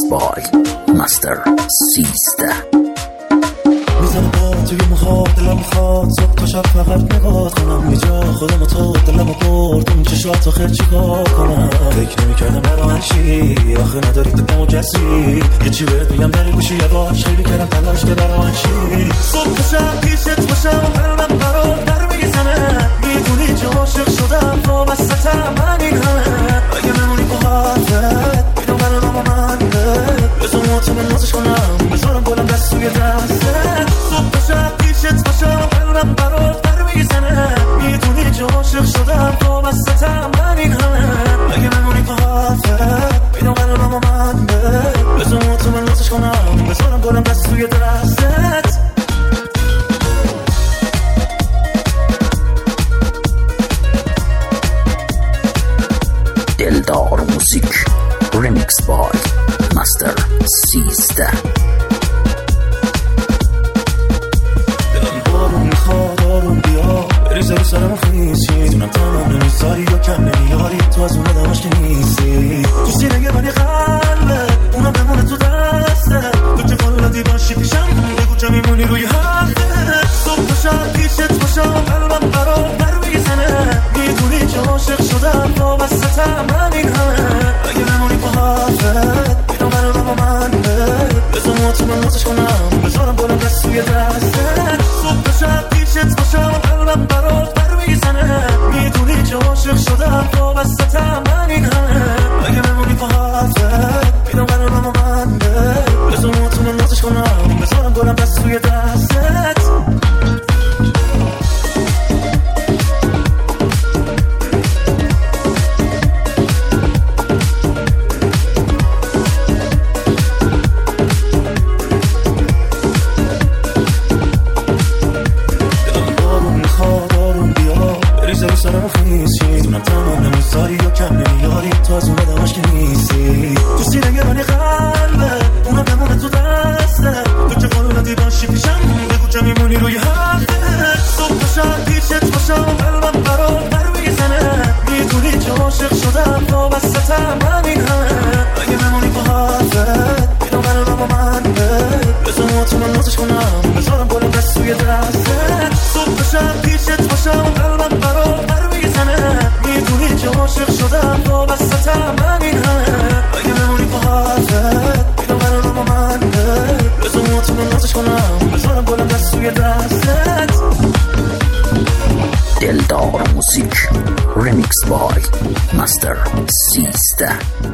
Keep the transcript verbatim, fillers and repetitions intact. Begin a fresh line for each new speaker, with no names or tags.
بای مستر سیزده.
میزنه با توی موها دلم میخواد صبح تا شب فقط نگاه کنم، یه جا خودم و تو دلم برد اون چشات آخر چیکار کنم. فکر نمیکردم برا من چی آخه نداری دلم و کسی، یه چی بهت میگم داری گوشی یواش خیلی کردم تلاش که برا من چی. صبح تا شب پیشت باشم قلبم برات در میزنه، میدونی چه عاشق شدم وابستم من این همه. اگه بمونی با حرفت بیدو قلبم و من بزن مطمئن نازش کنم، بذارم گلم دست توی دستت. صبح تا شب پیشت باشم قلبم برات در میزنه، میدونی چه عاشق شدم وابستم من این همه. اگه بمونی با حرفت بیدو قلبم و من بزن مطمئن نازش کنم، بذارم گلم دست توی دستت.
دلدار موزیک ریمیکس بای مستر سیزده.
دلم بارون میخواد آروم بیا بریزه رو سرم خیسی، میدونم تمام نمیذاری یا کم نمیاری، تو از اون آدماش که نیستی. تو سینه من یه قلبه اونم بمونه تو دسته، تو که قلبی باشی پیشم بگو چه میمونی روی حرفه. صبح تا شب پیشت باشم قلبم برات در میزنه، میدونی چه عاشق شدم وابستم من این همه. اگه بمونی با حرفت بیدو قلبم و من بزن مطمئن نازش کنم، بذارم گلم دست توی دستت. صبح تا شب پیشت باشم قلبم برات در میزنه، میدونی چه عاشق شدم وابستم من این همه. اگه بمونی با حرفت بیدو قلبم و من بزن مطمئن نازش کنم، بذارم گلم دست توی دستت. سرم خیسی، میدونم تمام نمیذاری یا کم نمیاری، تو از اون آدماش که نیستی. تو سینه من یه قلبه اونم بمونه تو دسته، تو که قلبی باشی پیشم بگو چه میمونی روی حرفت. صبح تا شب پیشت باشم قلبم برات در میزنه، میدونی چه عاشق شدم وابستم من این همه. اگه بمونی با حرفت بیدو قلبم و من بزن مطمئن نازش کنم، بذارم گلم دست توی دستت. صبح تا شب پیشت باشم قلبم برات در میزنه، میدونی چه عاشق شدم وابستم من این همه. اگه بمونی با حرفت بیدو قلبم و من بزن مطمئن نازش کنم، بذارم گلم دست توی دستت.
دلدار موزیک ریمیکس بای مستر سیزده.